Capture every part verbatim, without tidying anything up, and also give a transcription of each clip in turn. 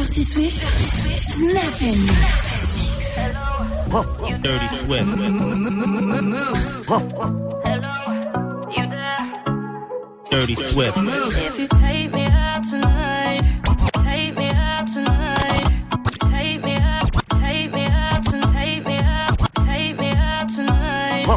Dirty Swift, snapping. Dirty Swift. Dirty Swift. If you take me out tonight, take me out tonight, take me out, take me out and take me out, take me out tonight.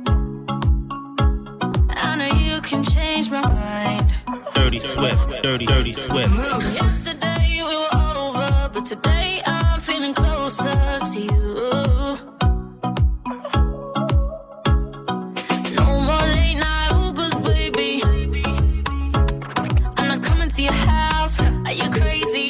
I know you can change my mind. Dirty Swift, dirty, dirty Swift. Yesterday we were over, but today I'm feeling closer to you. No more late night Ubers, baby. I'm not coming to your house. Are you crazy?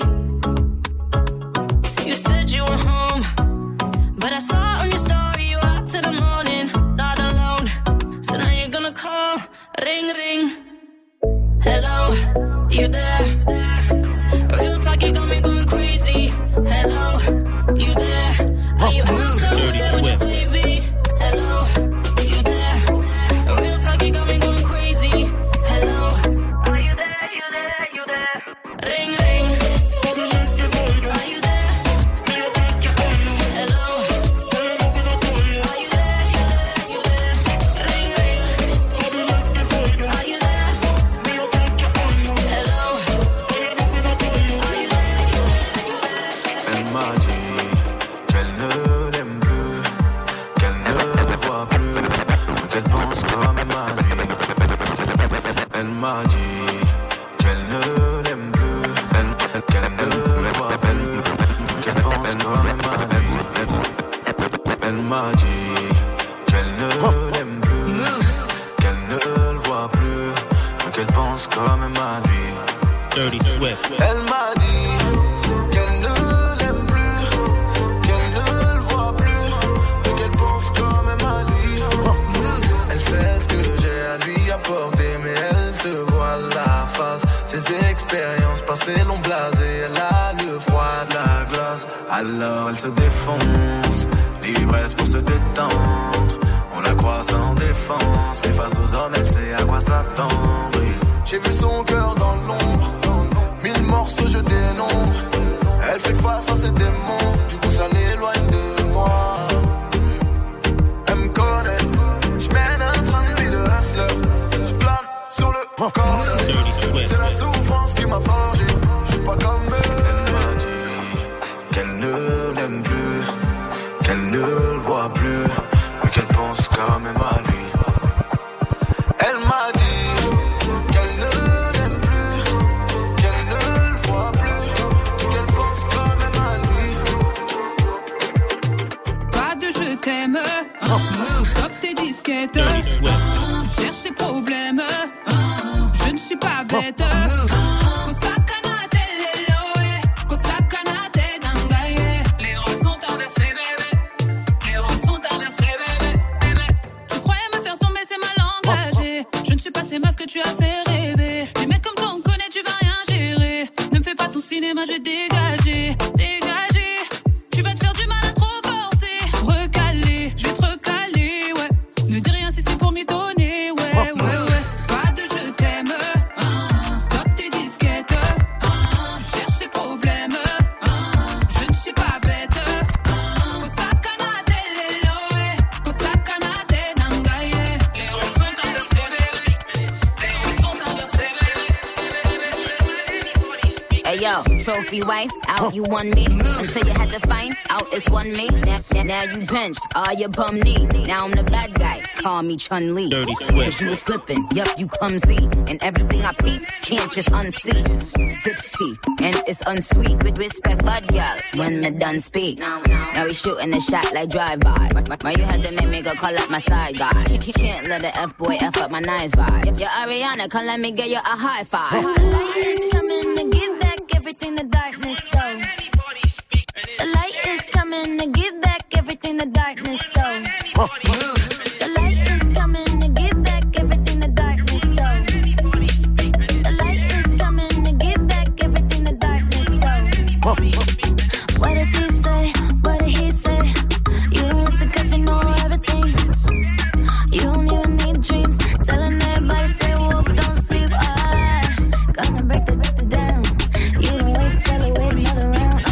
You said you were home, but I saw on your story you out till the morning, not alone. So now you're gonna call, ring, ring. Hello, you there? Real talk, you got me going crazy. Hello, you there? Are you outside with your baby? Hello, you there? Real talk, you got me going crazy. Hello, are you there? You there? You there? Ring, ring. Are you there? Hello, are you there? You there? You there? Ring, ring. Are you there? Elle m'a dit qu'elle ne l'aime plus, qu'elle ne le voit plus, mais qu'elle pense quand même à lui. Elle m'a dit qu'elle ne l'aime plus, elle- qu'elle ne le voit plus, mais qu'elle pense quand même à lui. Elle m'a dit qu'elle ne l'aime plus, qu'elle ne le voit plus, mais qu'elle pense quand même à lui. Dirty Swift. Elle m'a dit qu'elle ne l'aime plus, qu'elle ne le voit plus, mais qu'elle pense quand même à lui. Elle sait ce que j'ai à lui apporter, mais elle se voile la face. Ses expériences passées l'ont blasée, elle a le froid de la glace. Alors elle se défonce, l'ivresse pour se détendre. On la croit sans défense, mais face aux hommes elle sait à quoi s'attendre. Et j'ai vu son cœur dans l'ombre, mille morceaux je dénombre. Elle fait face à ses démons, du coup ça l'éloigne de moi. Elle me connaît, je mène un train de vie de hustler. Je plane sur le corner. C'est la souffrance qui m'a forgé, je suis pas comme elle. Elle m'a dit qu'elle ne l'aime plus, qu'elle ne le voit plus, mais qu'elle pense quand même à lui. Elle m'a dit qu'elle ne l'aime plus, qu'elle ne le voit plus, et qu'elle pense quand même à lui. Pas de je t'aime, stop tes disquettes. Dirty Swift. Tu cherches des problèmes, je ne suis pas bête. Les rôles sont inversés, bébé. Les rôles sont inversés, bébé. Tu croyais me faire tomber, c'est mal engagé. Je ne suis pas ces meufs que tu as fait rêver. Les mecs comme toi, on connaît, tu vas rien gérer. Ne me fais pas ton cinéma, je vais dégager. Dégager. Tu vas te faire du mal à trop forcer. Recaler, je vais te recaler, ouais. Ne dis rien si c'est pour m'y donner, ouais, ouais, ouais. Pas de je t'aime, hein. Stop tes disquettes, hein. Tu cherches des problèmes, hein. Je ne suis pas bête, hein. Kosakanate leloe, kosakanate nangaye. Les rôles sont inversés, bébé. Les rôles sont inversés, bébé. Hey yo, trophy wife, out you won me. Until you had to find out it's one me. Now, now, now you benched, all your bum knee. Now I'm the bad guy, call me Chun-Li. Dirty Cause Swift. you was slipping, yup, you clumsy. And everything I peep, can't just unsee. Zips teeth, and it's unsweet. With respect, bud girl, when me done speak. Now we shooting a shot like drive-by. Why you had to make me go call up my side guy? Can't let the F-boy F up my nice vibe. Yo, Ariana, come let me get you a high five. The light is coming to give back everything the darkness stole. The light is coming to give back everything the darkness stole. The light is coming to give back everything the darkness stole. The light is coming to give back everything the darkness stole. What did she say? What did he say? You don't listen cause you know everything. You don't even need dreams. Telling everybody stay woke, don't sleep. I gonna break this, break this down. You don't wait till I wait another round.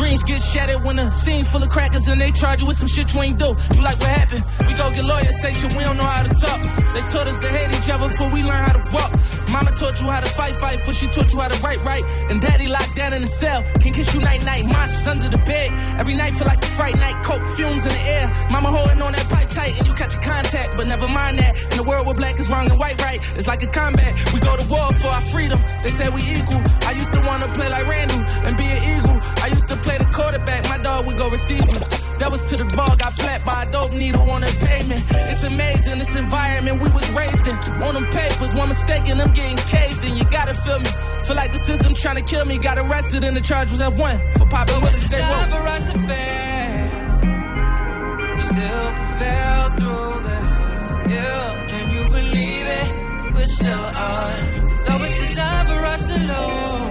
dreams get shattered when a scene full of crackers and they charge you with some shit you ain't do. You like what happened? We go get lawyers, say shit we don't know how to talk. They taught us to hate each other before we learn how to walk. Mama taught you how to fight, fight, before she taught you how to write, right. And daddy locked down in the cell, can kiss you night, night. Monsters under the bed, every night feel like a fright night. Coke fumes in the air, mama holding on that pipe tight, and you catch a contact, but never mind that. In the world where black is wrong and white right, it's like a combat. We go to war for our freedom, they said we equal. I used to want to play like Randall and be an eagle. I used to play the quarterback, my dog would go receivers. That was to the ball, got flat by a dope needle on the pavement. It's amazing, this environment we was raised in. On them papers, one mistake and I'm getting caged in. You gotta feel me, feel like the system trying to kill me. Got arrested and the charge was F one for popping with the stay woke. For us to fail, we still prevail through the hell. Yeah, can you believe it? We're still on, though it's designed for us alone.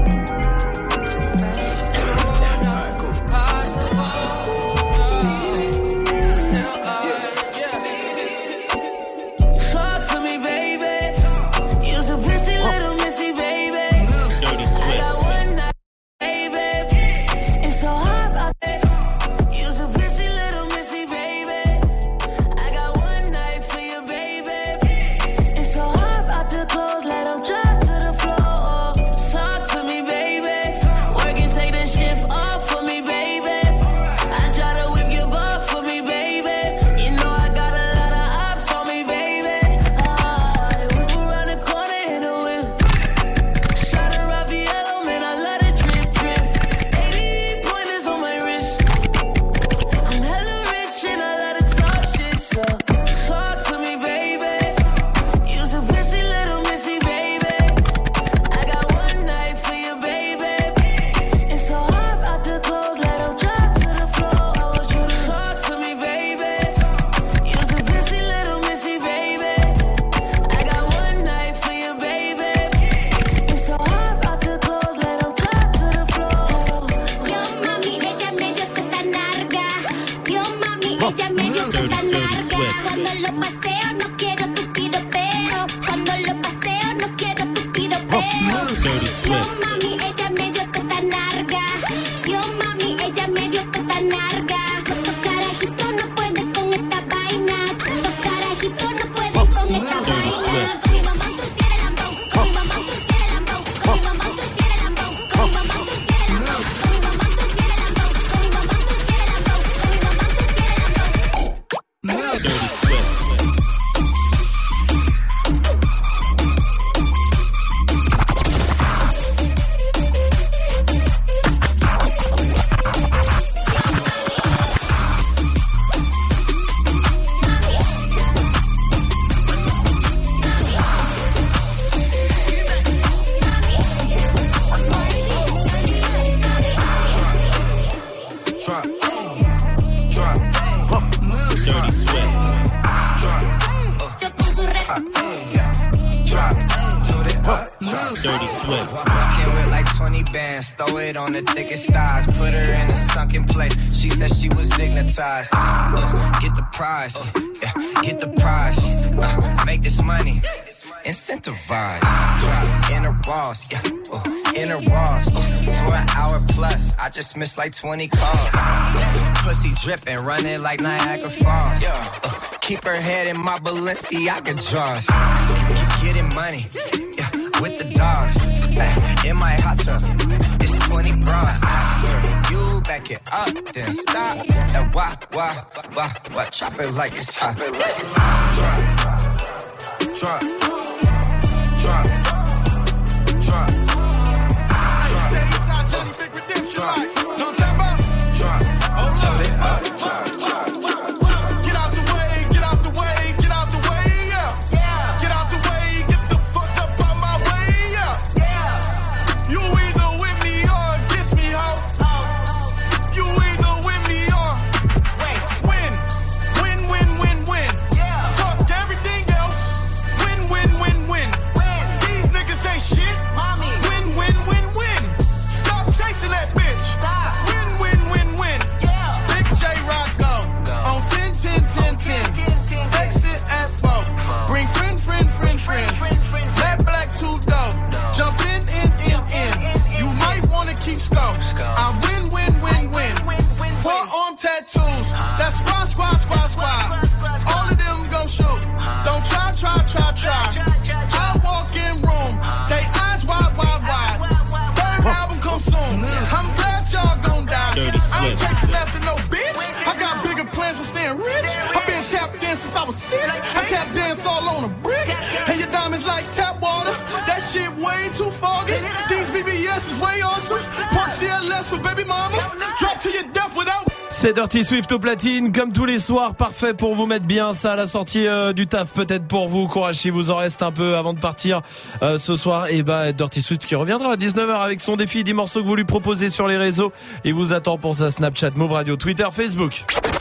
Uh, get the prize, uh, yeah, get the prize, uh, make this money, incentivize, drop in a Ross, yeah, uh, in a Ross, uh, for an hour plus, I just missed like twenty calls, pussy dripping, running like Niagara Falls, uh, keep her head in my Balenciaga drawers, getting money, yeah, with the dogs, uh, in my hot tub, it's twenty bras, after you back it up, then stop, and why, why, why, why, chop it like it's hot, drop, drop, drop, drop, drop, drop, drop, drop, told it up, drop, drop, get out the way, get out the way, get out the way, yeah, get out the way, get the fuck up out my way, yeah, you either with me or against me, ho, you either with me or, wait, win, win, win, win, win, fuck everything else, win, win, win, win, these niggas ain't shit, win, win, win, win, stop chasing that bitch, win, I tap dance all on a brick. And your diamonds like tap water. That shit way too foggy. These V V S is way awesome. Park C L S for baby mama. Drop to your death without. C'est Dirty Swift au platine, comme tous les soirs, parfait pour vous mettre bien ça à la sortie euh, du taf, peut-être pour vous. Courage si vous en reste un peu avant de partir euh, ce soir. Et bah Dirty Swift qui reviendra à dix-neuf heures avec son défi dix morceaux que vous lui proposez sur les réseaux. Et vous attend pour sa Snapchat, Move Radio, Twitter, Facebook.